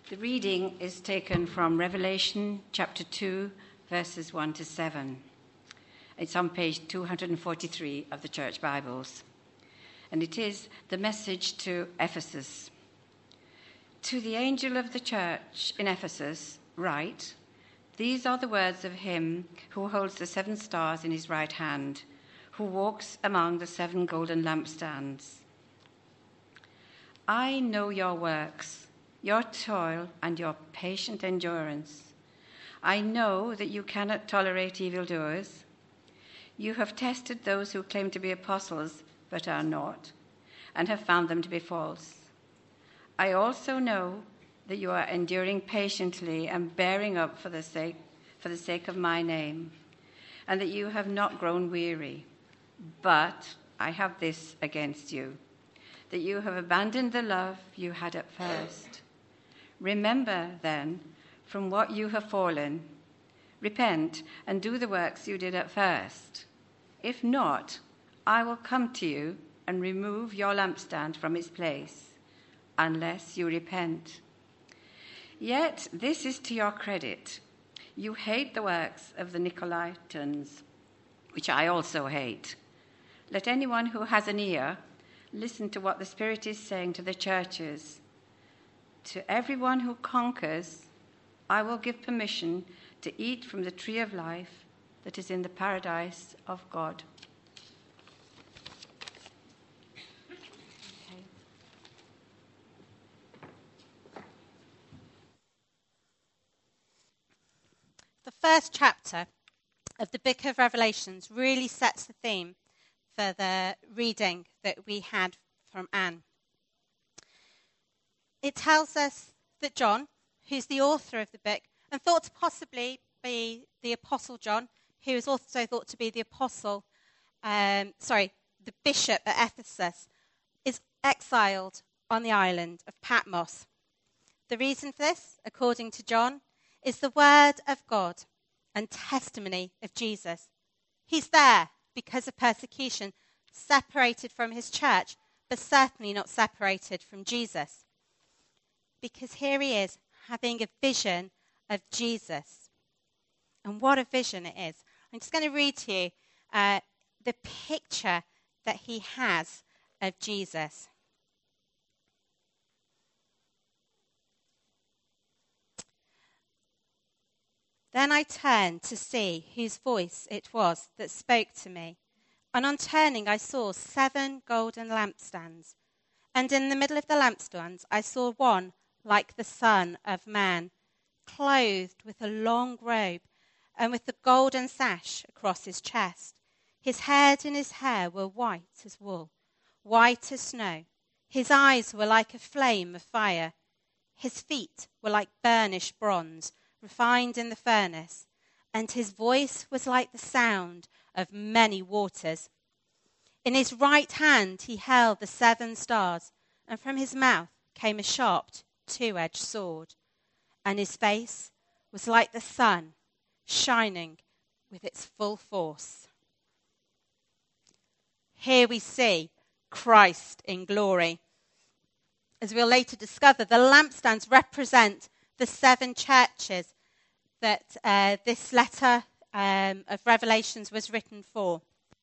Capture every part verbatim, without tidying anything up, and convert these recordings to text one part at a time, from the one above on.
The reading is taken from Revelation chapter two, verses one to seven. It's on page two hundred forty-three of the Church Bibles. And it is the message to Ephesus. To the angel of the church in Ephesus, write, these are the words of him who holds the seven stars in his right hand, who walks among the seven golden lampstands. I know your works, your toil and your patient endurance. I know that you cannot tolerate evildoers. You have tested those who claim to be apostles but are not, and have found them to be false. I also know that you are enduring patiently and bearing up for the sake for the sake of my name, and that you have not grown weary. But I have this against you, that you have abandoned the love you had at first. Remember, then, from what you have fallen. Repent and do the works you did at first. If not, I will come to you and remove your lampstand from its place, unless you repent. Yet this is to your credit. You hate the works of the Nicolaitans, which I also hate. Let anyone who has an ear listen to what the Spirit is saying to the churches. To everyone who conquers, I will give permission to eat from the tree of life that is in the paradise of God. Okay. The first chapter of the book of Revelations really sets the theme for the reading that we had from Anne. It tells us that John, who's the author of the book, and thought to possibly be the Apostle John, who is also thought to be the apostle, um, sorry, the bishop at Ephesus, is exiled on the island of Patmos. The reason for this, according to John, is the word of God and testimony of Jesus. He's there because of persecution, separated from his church, but certainly not separated from Jesus. Because here he is having a vision of Jesus. And what a vision it is. I'm just going to read to you uh, the picture that he has of Jesus. Then I turned to see whose voice it was that spoke to me. And on turning, I saw seven golden lampstands. And in the middle of the lampstands, I saw one like the Son of Man, clothed with a long robe and with a golden sash across his chest. His head and his hair were white as wool, white as snow. His eyes were like a flame of fire. His feet were like burnished bronze, refined in the furnace, and his voice was like the sound of many waters. In his right hand he held the seven stars, and from his mouth came a sharp two-edged sword, and his face was like the sun shining with its full force. Here we see Christ in glory. As we'll later discover, the lampstands represent the seven churches that uh, this letter um, of Revelations was written for.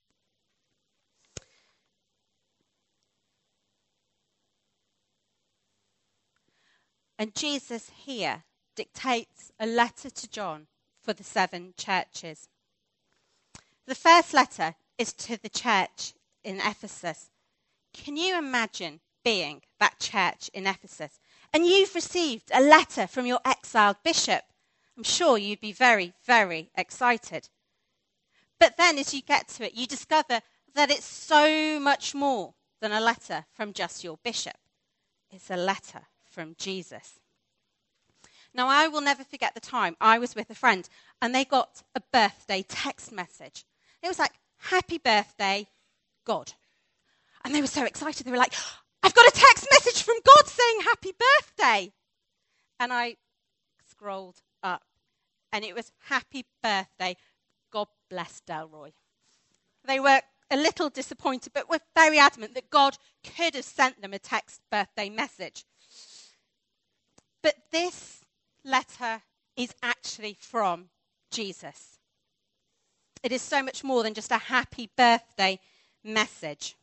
And Jesus here dictates a letter to John for the seven churches. The first letter is to the church in Ephesus. Can you imagine being that church in Ephesus? And you've received a letter from your exiled bishop. I'm sure you'd be very, very excited. But then as you get to it, you discover that it's so much more than a letter from just your bishop. It's a letter from Jesus. Now, I will never forget the time I was with a friend and they got a birthday text message. It was like, happy birthday, God. And they were so excited. They were like, I've got a text message from God saying happy birthday. And I scrolled up and it was happy birthday, God bless Delroy. They were a little disappointed, but were very adamant that God could have sent them a text birthday message. But this letter is actually from Jesus. It is so much more than just a happy birthday message.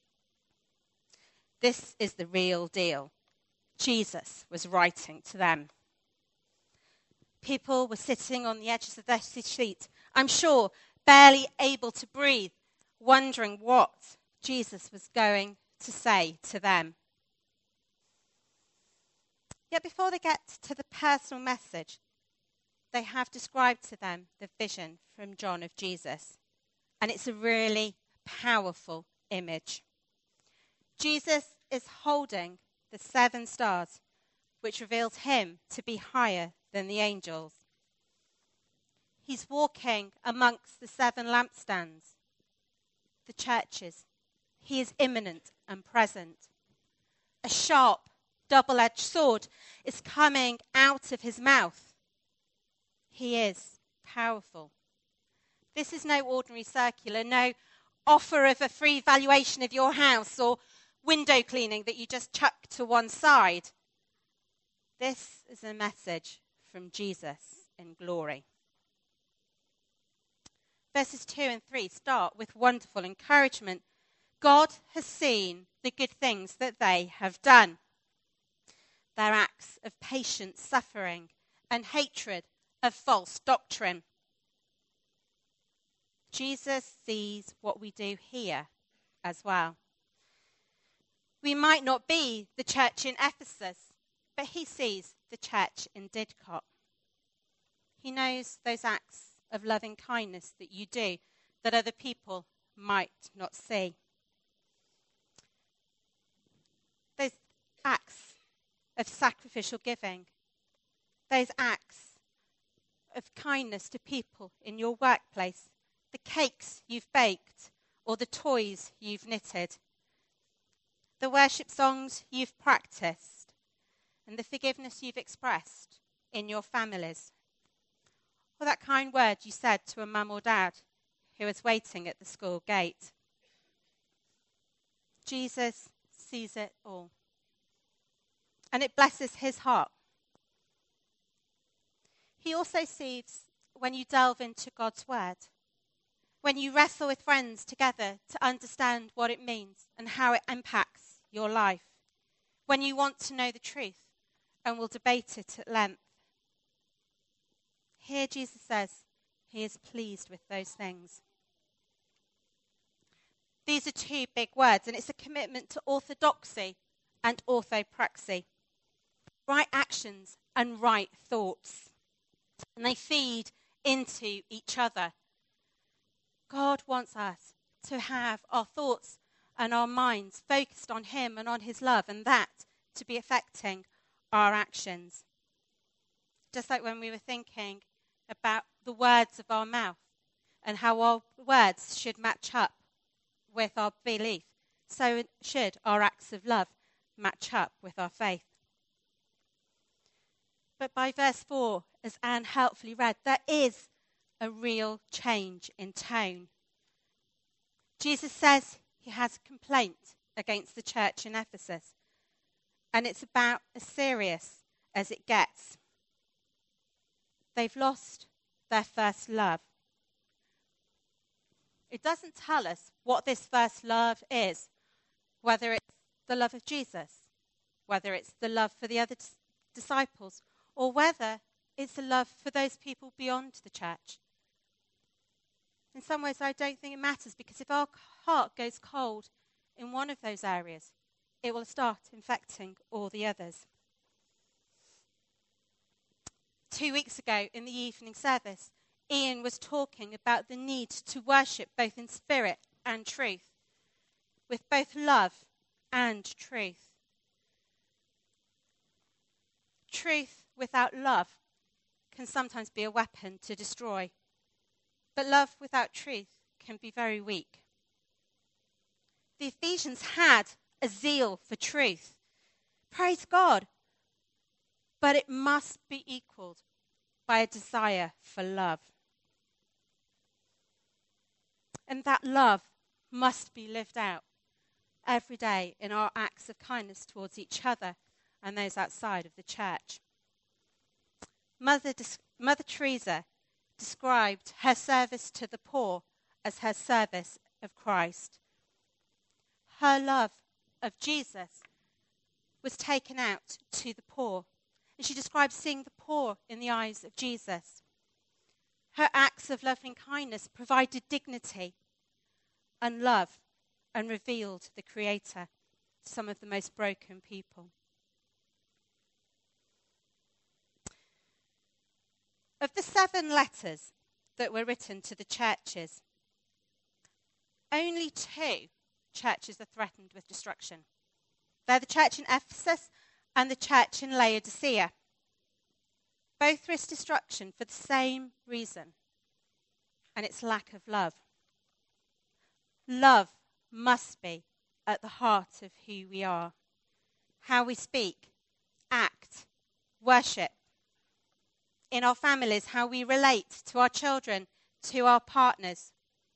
This is the real deal. Jesus was writing to them. People were sitting on the edges of their seat, I'm sure, barely able to breathe, wondering what Jesus was going to say to them. Yet before they get to the personal message, they have described to them the vision from John of Jesus. And it's a really powerful image. Jesus is holding the seven stars, which reveals him to be higher than the angels. He's walking amongst the seven lampstands, the churches. He is imminent and present. A sharp, double-edged sword is coming out of his mouth. He is powerful. This is no ordinary circular, no offer of a free valuation of your house or window cleaning that you just chuck to one side. This is a message from Jesus in glory. Verses two and three start with wonderful encouragement. God has seen the good things that they have done. Their acts of patient suffering and hatred of false doctrine. Jesus sees what we do here as well. We might not be the church in Ephesus, but he sees the church in Didcot. He knows those acts of loving kindness that you do that other people might not see. Those acts of sacrificial giving, those acts of kindness to people in your workplace, the cakes you've baked or the toys you've knitted, the worship songs you've practiced, and the forgiveness you've expressed in your families, or that kind word you said to a mum or dad who was waiting at the school gate. Jesus sees it all, and it blesses his heart. He also sees when you delve into God's word, when you wrestle with friends together to understand what it means and how it impacts your life, when you want to know the truth and will debate it at length. Here Jesus says he is pleased with those things. These are two big words, and it's a commitment to orthodoxy and orthopraxy. Right actions and right thoughts. And they feed into each other. God wants us to have our thoughts and our minds focused on him and on his love, and that to be affecting our actions. Just like when we were thinking about the words of our mouth and how our words should match up with our belief, so should our acts of love match up with our faith. But by verse four, as Anne helpfully read, there is a real change in tone. Jesus says he has a complaint against the church in Ephesus, and it's about as serious as it gets. They've lost their first love. It doesn't tell us what this first love is, whether it's the love of Jesus, whether it's the love for the other dis- disciples, or whether it's a love for those people beyond the church. In some ways, I don't think it matters, because if our heart goes cold in one of those areas, it will start infecting all the others. Two weeks ago in the evening service, Ian was talking about the need to worship both in spirit and truth, with both love and truth. Truth without love can sometimes be a weapon to destroy, but love without truth can be very weak. The Ephesians had a zeal for truth. Praise God. But it must be equaled by a desire for love. And that love must be lived out every day in our acts of kindness towards each other and those outside of the church. Mother, Mother Teresa described her service to the poor as her service of Christ. Her love of Jesus was taken out to the poor, and she described seeing the poor in the eyes of Jesus. Her acts of loving kindness provided dignity and love and revealed the Creator to some of the most broken people. Of the seven letters that were written to the churches, only two churches are threatened with destruction. They're the church in Ephesus and the church in Laodicea. Both risk destruction for the same reason, and it's lack of love. Love must be at the heart of who we are, how we speak, act, worship. In our families, how we relate to our children, to our partners,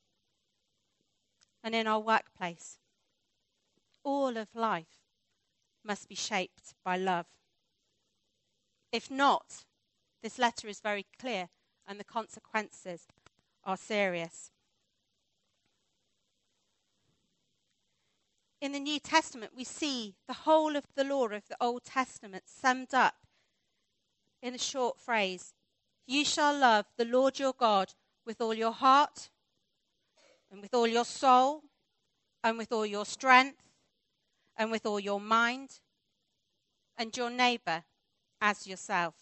and in our workplace. All of life must be shaped by love. If not, this letter is very clear and the consequences are serious. In the New Testament, we see the whole of the law of the Old Testament summed up in a short phrase: you shall love the Lord your God with all your heart, and with all your soul, and with all your strength, and with all your mind, and your neighbour as yourself.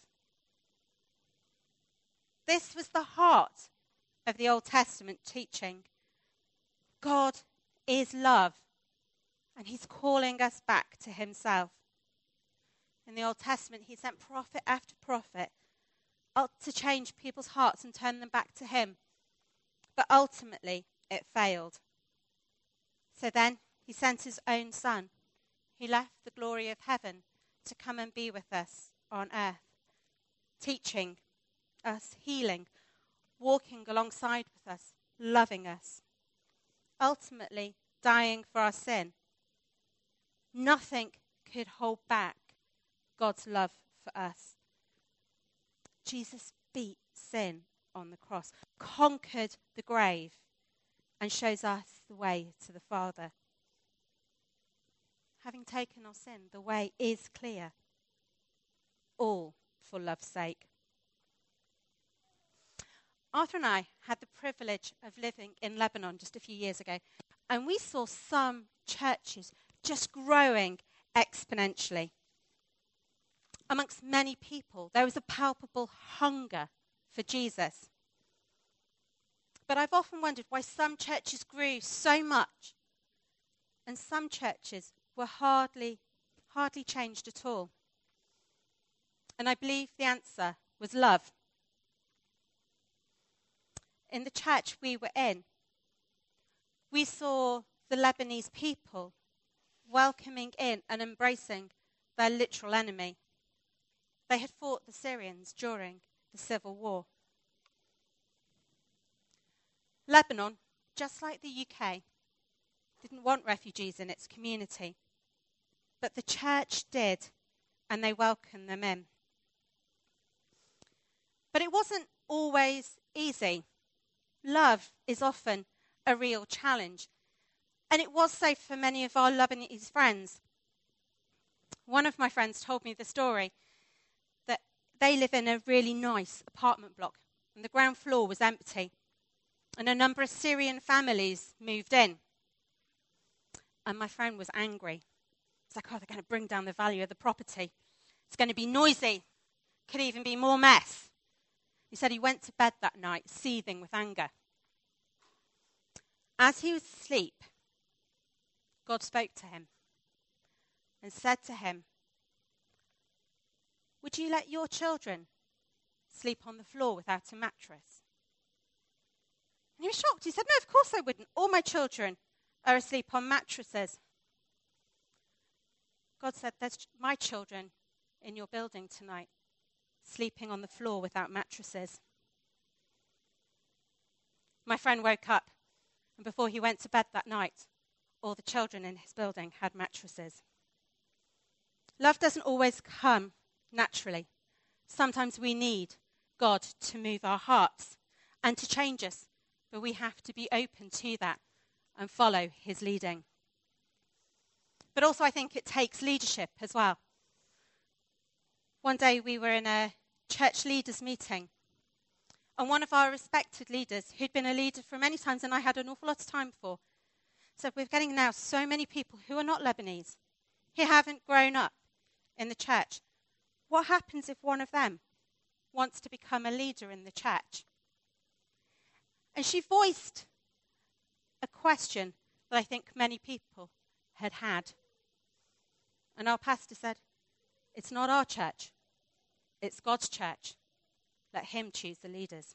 This was the heart of the Old Testament teaching. God is love, and he's calling us back to himself. In the Old Testament, he sent prophet after prophet to change people's hearts and turn them back to him. But ultimately, it failed. So then, he sent his own son. He left the glory of heaven to come and be with us on earth, teaching us, healing, walking alongside with us, loving us, ultimately dying for our sin. Nothing could hold back God's love for us. Jesus beat sin on the cross, conquered the grave, and shows us the way to the Father. Having taken our sin, the way is clear, all for love's sake. Arthur and I had the privilege of living in Lebanon just a few years ago, and we saw some churches just growing exponentially. Amongst many people, there was a palpable hunger for Jesus. But I've often wondered why some churches grew so much and some churches were hardly, hardly changed at all. And I believe the answer was love. In the church we were in, we saw the Lebanese people welcoming in and embracing their literal enemy. They had fought the Syrians during the civil war. Lebanon, just like the U K, didn't want refugees in its community. But the church did, and they welcomed them in. But it wasn't always easy. Love is often a real challenge. And it was so for many of our Lebanese friends. One of my friends told me the story that they live in a really nice apartment block, and the ground floor was empty. And a number of Syrian families moved in. And my friend was angry. It's like, oh, they're going to bring down the value of the property. It's going to be noisy. Could even be more mess. He said he went to bed that night seething with anger. As he was asleep, God spoke to him and said to him, would you let your children sleep on the floor without a mattress? And he was shocked. He said, no, of course I wouldn't. All my children are asleep on mattresses. God said, there's my children in your building tonight, sleeping on the floor without mattresses. My friend woke up, and before he went to bed that night, all the children in his building had mattresses. Love doesn't always come naturally. Sometimes we need God to move our hearts and to change us, but we have to be open to that and follow his leading. But also I think it takes leadership as well. One day we were in a church leaders meeting, and one of our respected leaders, who'd been a leader for many times and I had an awful lot of time for, said, we're getting now so many people who are not Lebanese, who haven't grown up in the church. What happens if one of them wants to become a leader in the church? And she voiced a question that I think many people had had. And our pastor said, it's not our church, it's God's church. Let him choose the leaders.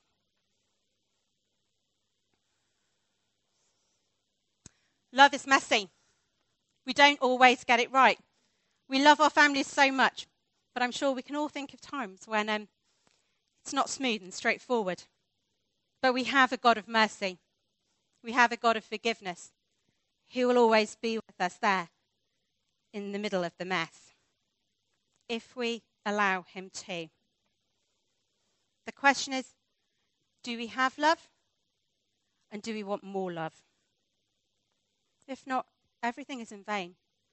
Love is messy. We don't always get it right. We love our families so much, but I'm sure we can all think of times when um, it's not smooth and straightforward. But we have a God of mercy. We have a God of forgiveness who will always be with us there in the middle of the mess, if we allow him to. The question is, do we have love? And do we want more love? If not, everything is in vain.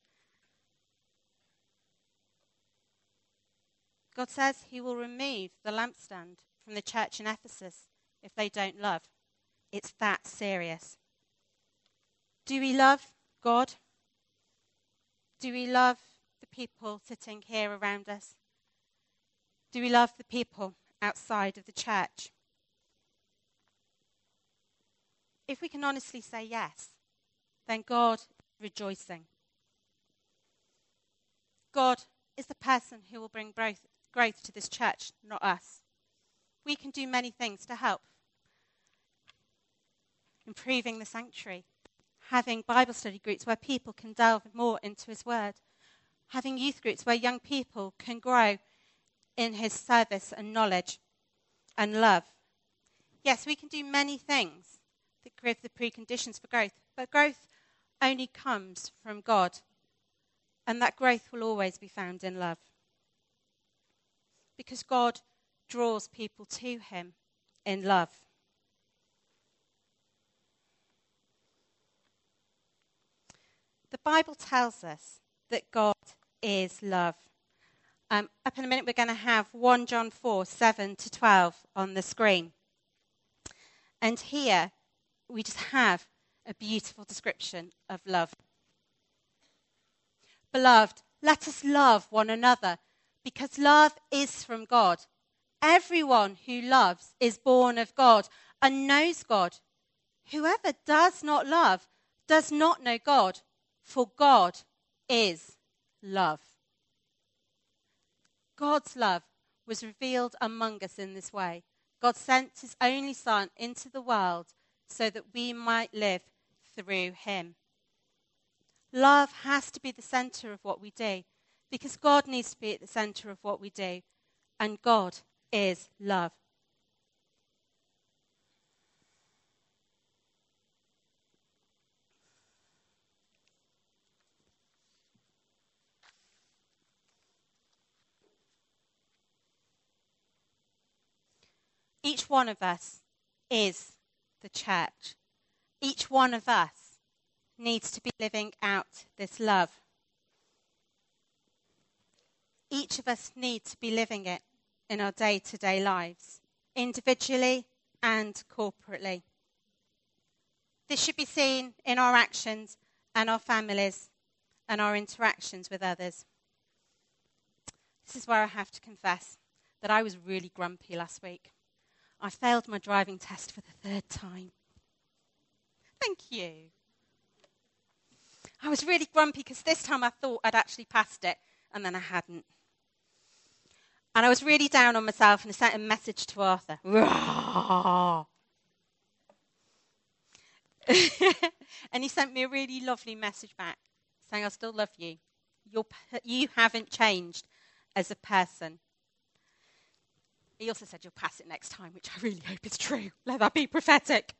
God says he will remove the lampstand from the church in Ephesus if they don't love. It's that serious. Do we love God? Do we love the people sitting here around us? Do we love the people outside of the church? If we can honestly say yes, then God is rejoicing. God is the person who will bring growth, growth to this church, not us. We can do many things to help. Improving the sanctuary, having Bible study groups where people can delve more into his word, having youth groups where young people can grow in his service and knowledge and love. Yes, we can do many things that give the preconditions for growth, but growth only comes from God, and that growth will always be found in love. Because God draws people to him in love. The Bible tells us that God is love. Um, up in a minute, we're going to have First John four, seven to twelve on the screen. And here, we just have a beautiful description of love. Beloved, let us love one another, because love is from God. Everyone who loves is born of God and knows God. Whoever does not love does not know God, for God is love. God's love was revealed among us in this way. God sent his only Son into the world so that we might live through him. Love has to be the center of what we do, because God needs to be at the center of what we do, and God is love. Each one of us is the church. Each one of us needs to be living out this love. Each of us need to be living it in our day-to-day lives, individually and corporately. This should be seen in our actions and our families and our interactions with others. This is where I have to confess that I was really grumpy last week. I failed my driving test for the third time. Thank you. I was really grumpy because this time I thought I'd actually passed it, and then I hadn't. And I was really down on myself, and I sent a message to Arthur. And he sent me a really lovely message back saying, I still love you. You're, you haven't changed as a person. He also said, you'll pass it next time, which I really hope is true. Let that be prophetic.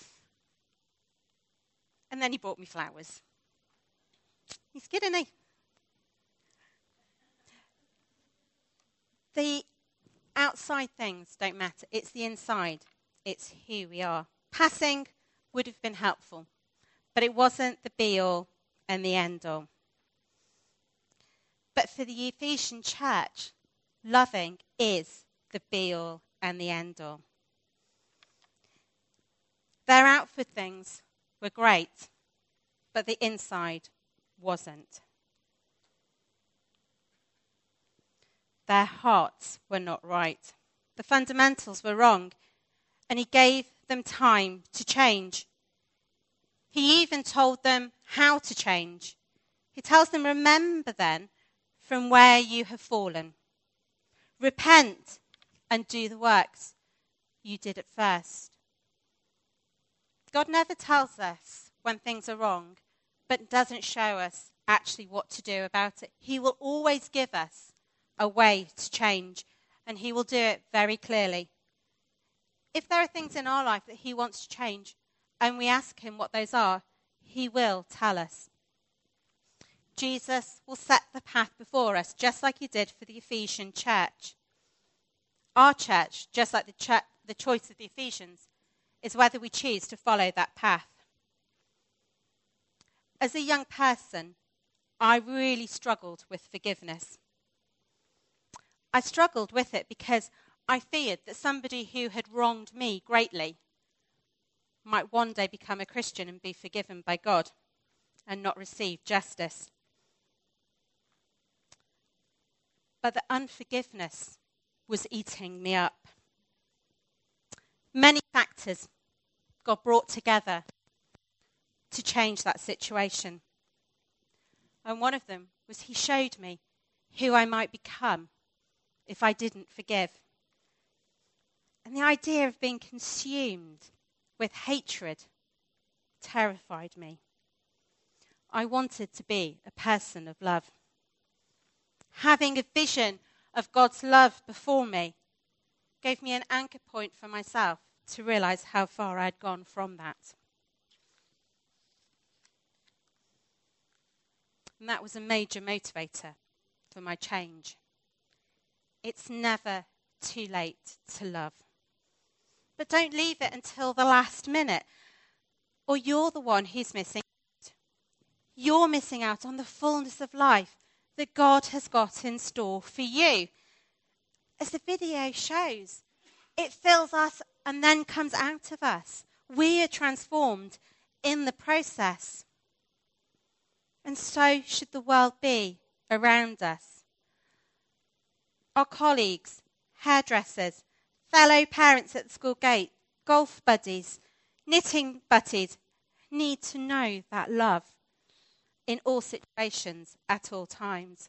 And then he brought me flowers. He's good, isn't he? The outside things don't matter. It's the inside. It's who we are. Passing would have been helpful, but it wasn't the be-all and the end-all. But for the Ephesian church, loving is the be-all and the end-all. Their outward things were great, but the inside wasn't. Their hearts were not right. The fundamentals were wrong, and he gave them time to change. He even told them how to change. He tells them, remember then from where you have fallen. Repent and do the works you did at first. God never tells us when things are wrong, but doesn't show us actually what to do about it. He will always give us a way to change, and he will do it very clearly. If there are things in our life that he wants to change, and we ask him what those are, he will tell us. Jesus will set the path before us, just like he did for the Ephesian church. Our church, just like the, church, the choice of the Ephesians, is whether we choose to follow that path. As a young person, I really struggled with forgiveness. I struggled with it because I feared that somebody who had wronged me greatly might one day become a Christian and be forgiven by God and not receive justice. But the unforgiveness was eating me up. Many factors got brought together to change that situation. And one of them was he showed me who I might become if I didn't forgive. And the idea of being consumed with hatred terrified me. I wanted to be a person of love. Having a vision of God's love before me gave me an anchor point for myself to realize how far I'd gone from that. And that was a major motivator for my change. It's never too late to love. But don't leave it until the last minute, or you're the one who's missing out. You're missing out on the fullness of life that God has got in store for you. As the video shows, it fills us and then comes out of us. We are transformed in the process. And so should the world be around us. Our colleagues, hairdressers, fellow parents at the school gate, golf buddies, knitting buddies need to know that love in all situations at all times.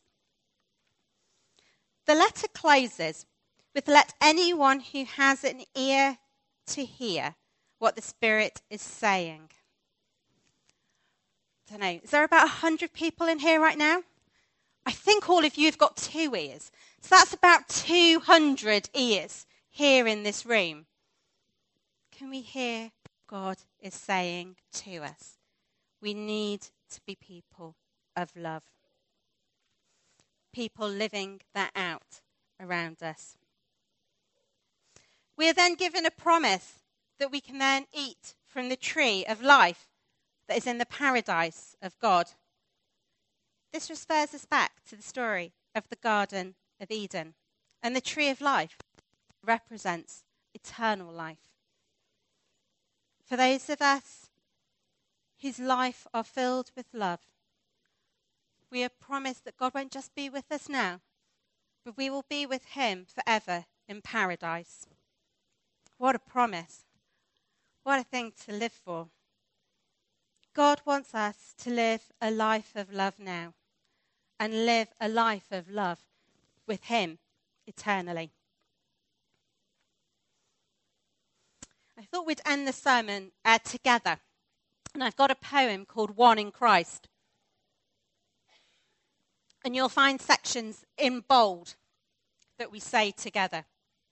The letter closes with, let anyone who has an ear to hear what the Spirit is saying. I don't know, is there about one hundred people in here right now? I think all of you have got two ears. So that's about two hundred ears here in this room. Can we hear what God is saying to us? We need to be people of love. People living that out around us. We are then given a promise that we can then eat from the tree of life that is in the paradise of God. This refers us back to the story of the Garden of Eden. And the tree of life represents eternal life. For those of us whose life are filled with love, we are promised that God won't just be with us now, but we will be with him forever in paradise. What a promise. What a thing to live for. God wants us to live a life of love now and live a life of love with him eternally. I thought we'd end the sermon uh, together. And I've got a poem called One in Christ. And you'll find sections in bold that we say together.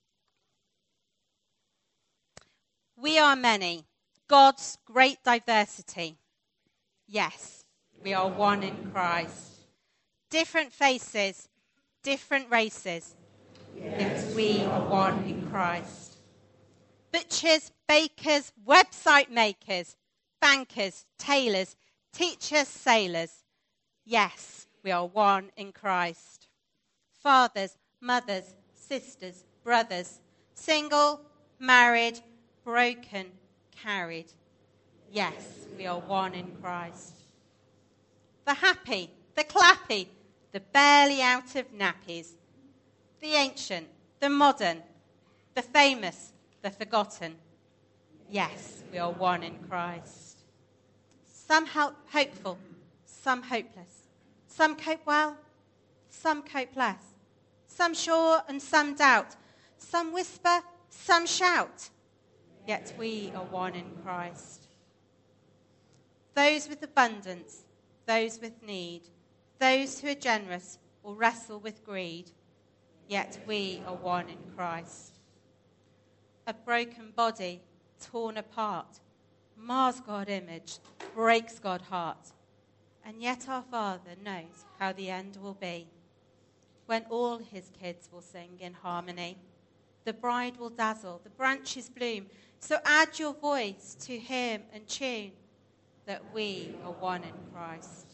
We are many, God's great diversity. Yes, we are one in Christ. Different faces, different races, yet we are one in Christ. Butchers, bakers, website makers, bankers, tailors, teachers, sailors. Yes, we are one in Christ. Fathers, mothers, sisters, brothers, single, married, broken, carried. Yes, we are one in Christ. The happy, the clappy, the barely out of nappies, the ancient, the modern, the famous, the forgotten. Yes, we are one in Christ. Some help hopeful, some hopeless. Some cope well, some cope less. Some sure and some doubt. Some whisper, some shout. Yet we are one in Christ. Those with abundance, those with need, those who are generous or wrestle with greed. Yet we are one in Christ. A broken body, torn apart, mars God's image, breaks God's heart. And yet our Father knows how the end will be, when all his kids will sing in harmony. The bride will dazzle, the branches bloom. So add your voice to hymn and tune, that we are one in Christ.